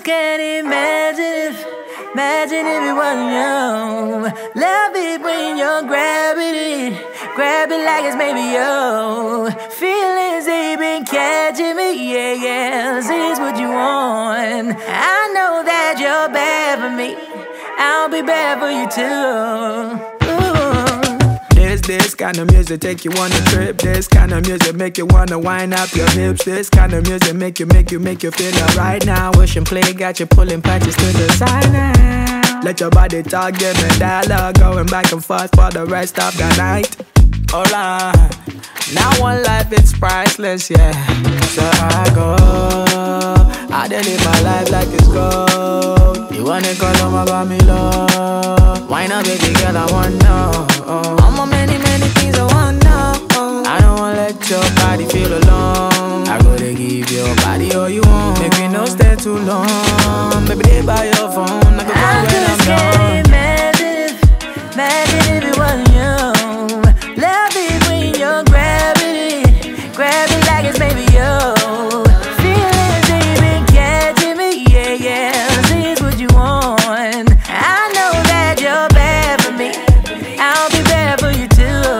just can't imagine if it wasn't you. Love it when you're grab it like it's maybe you. Feelings they been catching me, yeah. This is what you want. I know that you're bad for me. I'll be bad for you too. This kind of music take you on a trip. This kind of music make you wanna wind up your hips. This kind of music make you feel alright now. Wish and play got you pulling punches to the side now. Let your body talk, give me dialogue, going back and forth for the rest of the night. Alright, now one life it's priceless, yeah. So I dey live my life like it's gold. You wanna call on about me, love? Why not, baby girl? I wanna know. I'm on many things I wanna know. I don't wanna let your body feel alone. I gotta give your body all you want. Make me no stay too long. Baby, they by your phone. I just can't imagine if it wasn't you. Love it when you're grab it like it's maybe you. Feelings they been catching me, yeah. This is what you want. I know that you're bad for me. I'll be bad for you too.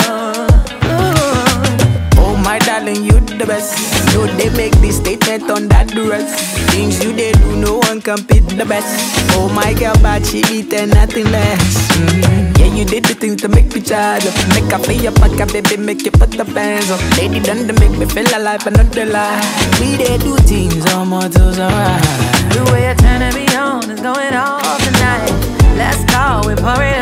Oh my darling, you the best. So they make this statement on that dress. Things you they do, no one can beat the best. Oh my girl, but she beat and nothing less. Yeah, you did the things to make me charge up. Make a play up, like a baby, make you put the bands up. Lady done to make me feel alive, but not the lie. We they do things on more toes, alright. The way you're turning me on is going off tonight. Let's go, we pour it